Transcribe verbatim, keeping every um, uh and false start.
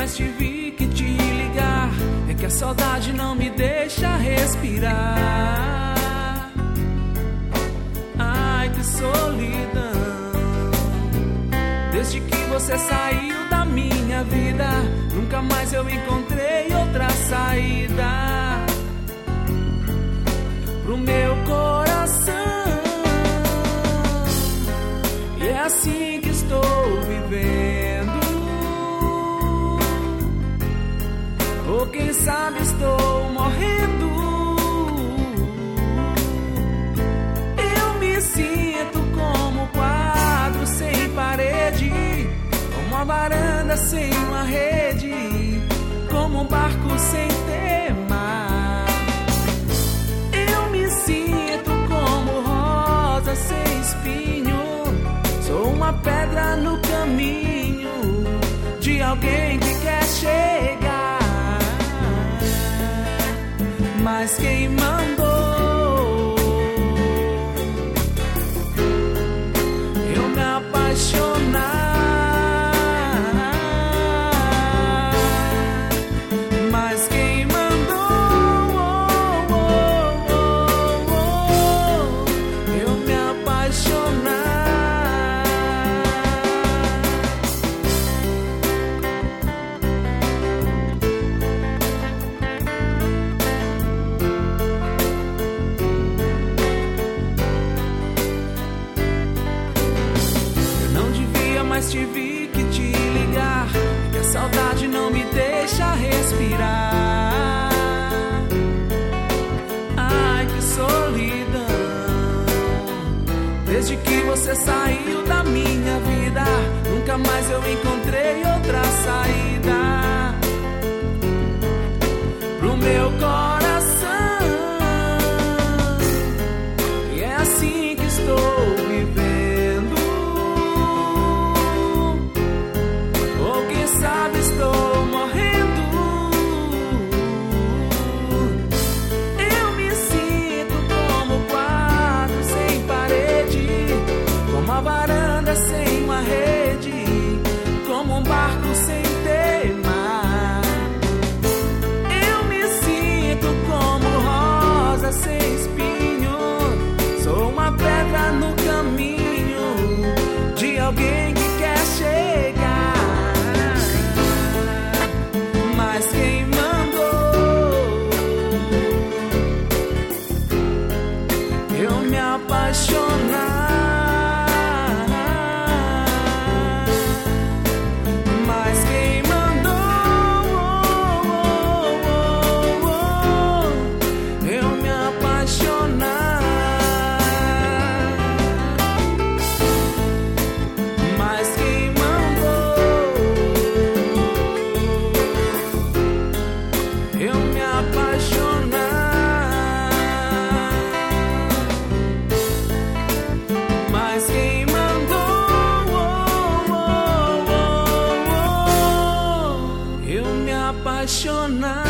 mas tive que te ligar. É que a saudade não me deixa respirar. Ai, que solidão. Desde que você saiu da minha vida, nunca mais eu encontrei outra saída pro meu coração. E é assim que estou vivendo. Ou quem sabe estou morrendo. Eu me sinto como um quadro sem parede, como uma varanda sem uma rede, como um barco sem ter mar. Eu me sinto como rosa sem espinho, sou uma pedra no caminho de alguém que quer chegar. Mas quem mandou eu me apaixonar? Mas quem mandou oh, oh, oh, oh, eu me apaixonar? Mas tive que te ligar, que a saudade não me deixa respirar. Ai, que solidão. Desde que você saiu da minha vida, nunca mais eu encontrei outra saída pro meu coração. E é assim que estou vivendo. Sabe, estou morrendo. Eu me sinto como um quadro sem parede, como uma varanda sem uma rede, como um barco sem ter mar. Eu me sinto como rosa sem espinho, sou uma pedra no caminho de alguém que quer chegar. Mas quem mandou eu me apaixonar? Mas quem mandou oh, oh, oh, eu me apaixonar? Mas quem eu me apaixonar? Mas quem mandou oh, oh, oh, oh, eu me apaixonar?